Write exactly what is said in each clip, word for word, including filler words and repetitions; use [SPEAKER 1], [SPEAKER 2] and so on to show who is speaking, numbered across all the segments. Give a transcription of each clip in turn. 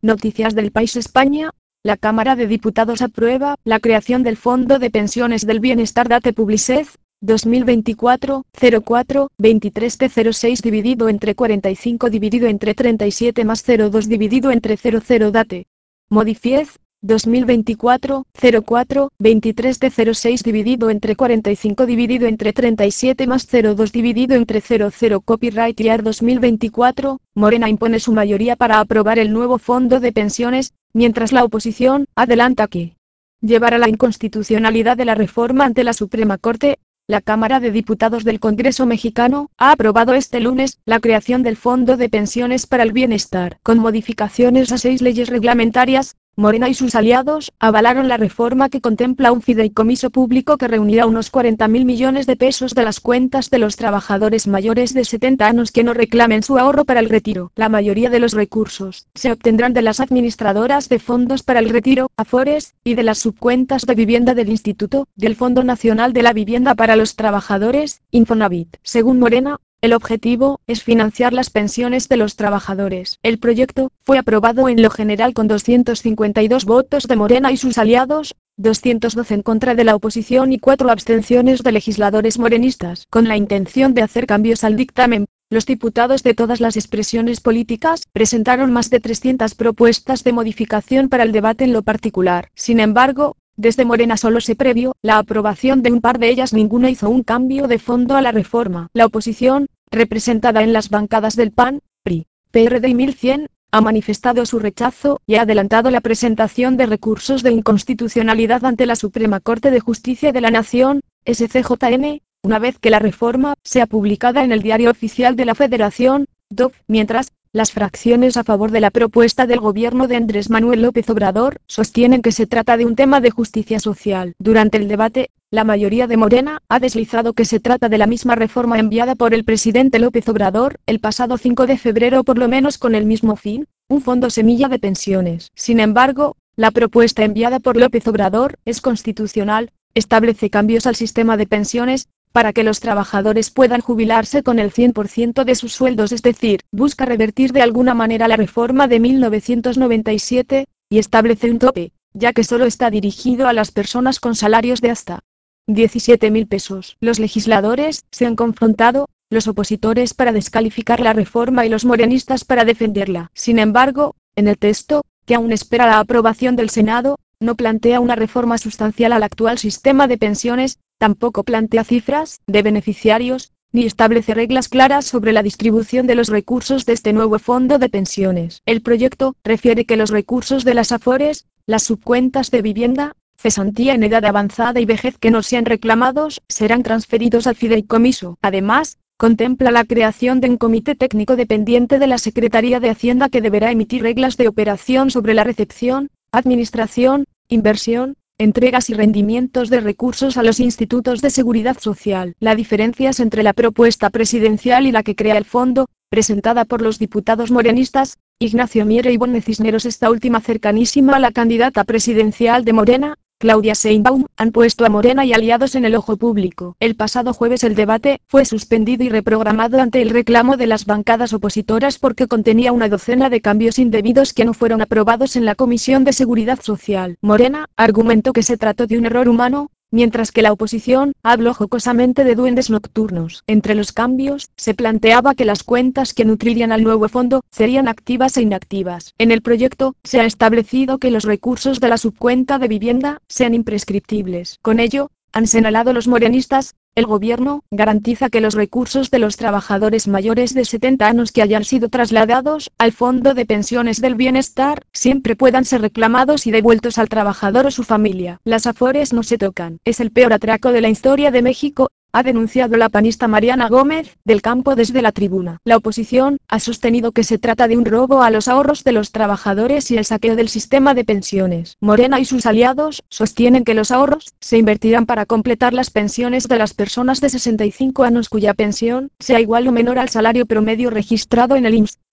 [SPEAKER 1] Noticias del País España. La Cámara de Diputados aprueba la creación del Fondo de Pensiones del Bienestar Date Publicez dos mil veinticuatro cero cuatro veintitrés T cero seis dividido entre cuarenta y cinco dividido entre treinta y siete más cero dos dividido entre cero cero Date. Modifiez dos mil veinticuatro cero cuatro veintitrés T cero seis dividido entre cuarenta y cinco dividido entre treinta y siete más cero dos dividido entre cero cero Copyright Year dos mil veinticuatro. Morena impone su mayoría para aprobar el nuevo fondo de pensiones, mientras la oposición adelanta que llevará la inconstitucionalidad de la reforma ante la Suprema Corte. La Cámara de Diputados del Congreso mexicano ha aprobado este lunes la creación del Fondo de Pensiones para el Bienestar, con modificaciones a seis leyes reglamentarias. Morena y sus aliados avalaron la reforma que contempla un fideicomiso público que reunirá unos cuarenta mil millones de pesos de las cuentas de los trabajadores mayores de setenta años que no reclamen su ahorro para el retiro. La mayoría de los recursos se obtendrán de las administradoras de fondos para el retiro, Afores, y de las subcuentas de vivienda del Instituto del Fondo Nacional de la Vivienda para los Trabajadores, Infonavit. Según Morena, el objetivo es financiar las pensiones de los trabajadores. El proyecto fue aprobado en lo general con doscientos cincuenta y dos votos de Morena y sus aliados, doscientos doce en contra de la oposición y cuatro abstenciones de legisladores morenistas. Con la intención de hacer cambios al dictamen, los diputados de todas las expresiones políticas presentaron más de trescientas propuestas de modificación para el debate en lo particular. Sin embargo, desde Morena solo se previó la aprobación de un par de ellas. Ninguna hizo un cambio de fondo a la reforma. La oposición, representada en las bancadas del P A N, P R I, P R D y mil cien, ha manifestado su rechazo y ha adelantado la presentación de recursos de inconstitucionalidad ante la Suprema Corte de Justicia de la Nación, S C J N, una vez que la reforma sea publicada en el Diario Oficial de la Federación, D O F. Mientras, las fracciones a favor de la propuesta del gobierno de Andrés Manuel López Obrador sostienen que se trata de un tema de justicia social. Durante el debate, la mayoría de Morena ha deslizado que se trata de la misma reforma enviada por el presidente López Obrador el pasado cinco de febrero, por lo menos con el mismo fin, un fondo semilla de pensiones. Sin embargo, la propuesta enviada por López Obrador es constitucional, establece cambios al sistema de pensiones, para que los trabajadores puedan jubilarse con el cien por ciento de sus sueldos, es decir, busca revertir de alguna manera la reforma de mil novecientos noventa y siete, y establece un tope, ya que solo está dirigido a las personas con salarios de hasta diecisiete mil pesos. Los legisladores se han confrontado, los opositores para descalificar la reforma y los morenistas para defenderla. Sin embargo, en el texto, que aún espera la aprobación del Senado, no plantea una reforma sustancial al actual sistema de pensiones, tampoco plantea cifras de beneficiarios, ni establece reglas claras sobre la distribución de los recursos de este nuevo fondo de pensiones. El proyecto refiere que los recursos de las Afores, las subcuentas de vivienda, cesantía en edad avanzada y vejez que no sean reclamados, serán transferidos al fideicomiso. Además, contempla la creación de un comité técnico dependiente de la Secretaría de Hacienda que deberá emitir reglas de operación sobre la recepción, administración, inversión, entregas y rendimientos de recursos a los institutos de seguridad social. Las diferencias entre la propuesta presidencial y la que crea el fondo, presentada por los diputados morenistas, Ignacio Mier e Ivonne Cisneros, esta última cercanísima a la candidata presidencial de Morena, Claudia Sheinbaum, han puesto a Morena y aliados en el ojo público. El pasado jueves el debate fue suspendido y reprogramado ante el reclamo de las bancadas opositoras porque contenía una docena de cambios indebidos que no fueron aprobados en la Comisión de Seguridad Social. Morena argumentó que se trató de un error humano, mientras que la oposición habló jocosamente de duendes nocturnos. Entre los cambios, se planteaba que las cuentas que nutrirían al nuevo fondo serían activas e inactivas. En el proyecto, se ha establecido que los recursos de la subcuenta de vivienda sean imprescriptibles. Con ello, han señalado los morenistas, el gobierno garantiza que los recursos de los trabajadores mayores de setenta años que hayan sido trasladados al Fondo de Pensiones del Bienestar siempre puedan ser reclamados y devueltos al trabajador o su familia. Las Afores no se tocan. Es el peor atraco de la historia de México, ha denunciado la panista Mariana Gómez del Campo desde la tribuna. La oposición ha sostenido que se trata de un robo a los ahorros de los trabajadores y el saqueo del sistema de pensiones. Morena y sus aliados sostienen que los ahorros se invertirán para completar las pensiones de las personas de sesenta y cinco años cuya pensión sea igual o menor al salario promedio registrado en el I M S S.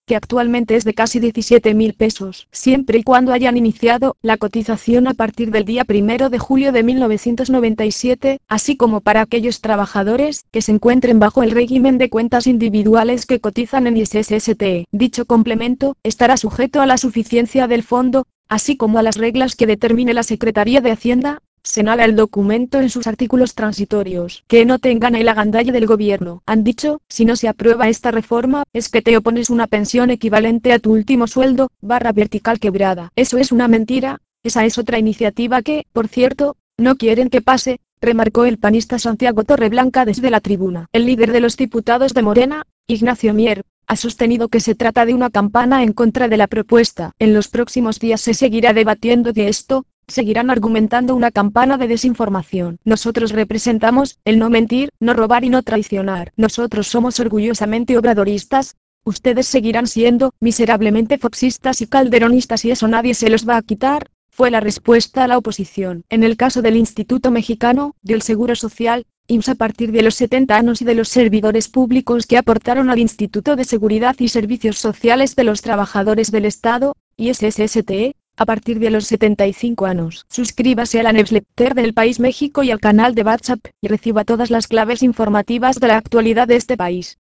[SPEAKER 1] que actualmente es de casi diecisiete mil pesos, siempre y cuando hayan iniciado la cotización a partir del día primero de julio de mil novecientos noventa y siete, así como para aquellos trabajadores que se encuentren bajo el régimen de cuentas individuales que cotizan en I S S T E. Dicho complemento estará sujeto a la suficiencia del fondo, así como a las reglas que determine la Secretaría de Hacienda. Señala el documento en sus artículos transitorios, que no tengan el agandalle del gobierno. Han dicho, si no se aprueba esta reforma, es que te opones una pensión equivalente a tu último sueldo, barra vertical quebrada. Eso es una mentira, esa es otra iniciativa que, por cierto, no quieren que pase, remarcó el panista Santiago Torreblanca desde la tribuna. El líder de los diputados de Morena, Ignacio Mier, ha sostenido que se trata de una campana en contra de la propuesta. En los próximos días se seguirá debatiendo de esto. Seguirán argumentando una campana de desinformación. Nosotros representamos el no mentir, no robar y no traicionar. Nosotros somos orgullosamente obradoristas. Ustedes seguirán siendo miserablemente foxistas y calderonistas y eso nadie se los va a quitar, fue la respuesta a la oposición. En el caso del Instituto Mexicano del Seguro Social, I M S S a partir de los setenta años y de los servidores públicos que aportaron al Instituto de Seguridad y Servicios Sociales de los Trabajadores del Estado, I S S T E, a partir de los setenta y cinco años. Suscríbase a la newsletter del País México y al canal de WhatsApp, y reciba todas las claves informativas de la actualidad de este país.